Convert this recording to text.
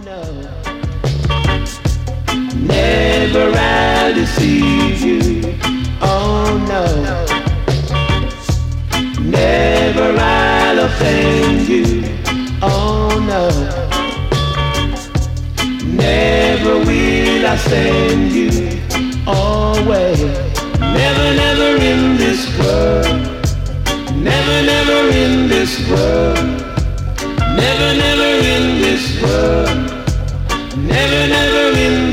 no. Never I'll deceive you. Oh no. Never I'll offend you. Oh no. Never will I send you away. Never, never in this world. Never, never in this world. Never, never in this world. Never, never in